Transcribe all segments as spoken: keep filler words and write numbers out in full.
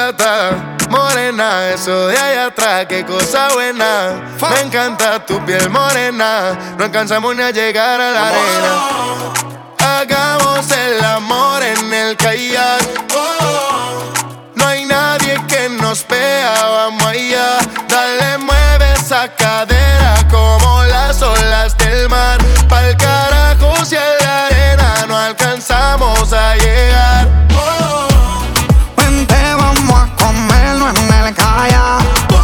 mulata, morena, eso de allá atrás, qué cosa buena. Me encanta tu piel morena, no alcanzamos ni a llegar a la arena. Hagamos el amor en el kayak. No hay nadie que nos vea, vamos allá. Dale, mueve esa cadera como las olas del mar. Pa'l carajo si en la arena no alcanzamos a llegar. Vente, vamos a comernos en el kayak.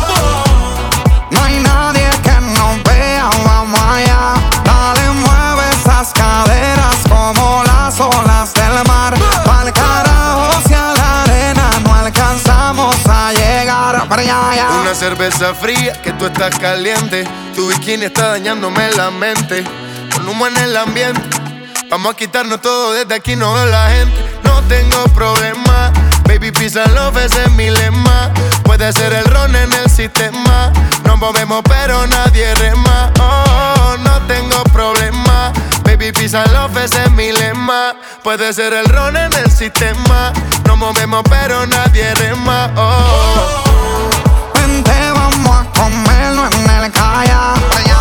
No hay nadie que nos vea, vamos allá. Dale, mueve esas caderas como las olas del mar. Pa'l carajo si a la arena no alcanzamos a llegar. Para allá. Una cerveza fría, que tú estás caliente. Tu bikini está dañándome la mente. Con humo en el ambiente, vamos a quitarnos todo, desde aquí no veo la gente. No tengo problema, baby pizza love, ese es mi lema. Puede ser el ron en el sistema. Nos movemos pero nadie rema. Oh, no tengo problema, baby pizza love, ese es mi lema. Puede ser el ron en el sistema. Nos movemos pero nadie rema. Oh. Vente, vamos a comernos en el kayak.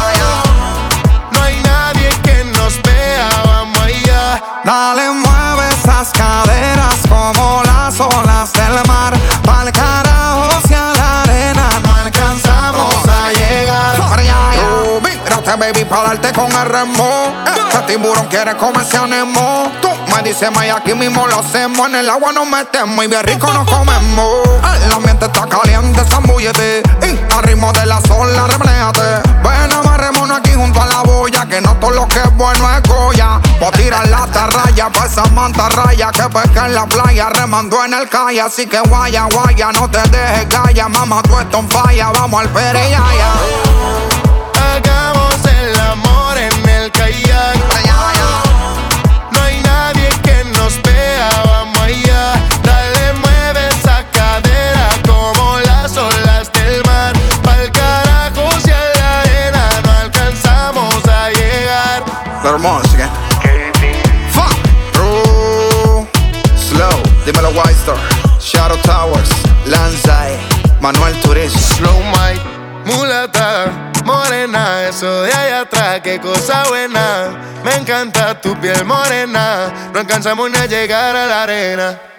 No hay nadie que nos vea, vamos allá. Dale, mueve esas caderas como las olas del mar. Pa'l carajo si a la arena no alcanzamos a llegar. Oh, mírate, baby, pa' darte con el remo. Este tiburón quiere comerse a Nemo. Tú me dices, may, aquí mismo lo hacemos. En el agua nos metemos y bien rico nos comemos. El ambiente está caliente, zambúllete. Y al ritmo de la olas, repléate. Ven, amarrémonos aquí junto a la boya, que no todo lo que es bueno es Goya. Voy a tirar la tarraya pa' esa mantarraya que pesca en la playa, remando en el calle. Así que guaya, guaya, no te dejes calla. Mamá, tú estás en falla, vamos al pereyaya. Hagamos el amor en el kayak. No hay nadie que nos vea, vamos allá. Dale, mueve esa cadera como las olas del mar. Pa'l carajo si a la arena no alcanzamos a llegar. La música. Fuck. True. Slow. Dímelo, White Star. Shadow Towers. Lanzai. Manuel Turizo. Slow Mike, mulata, morena, eso de allá atrás, qué cosa buena. Me encanta tu piel morena, no alcanzamos ni a llegar a la arena.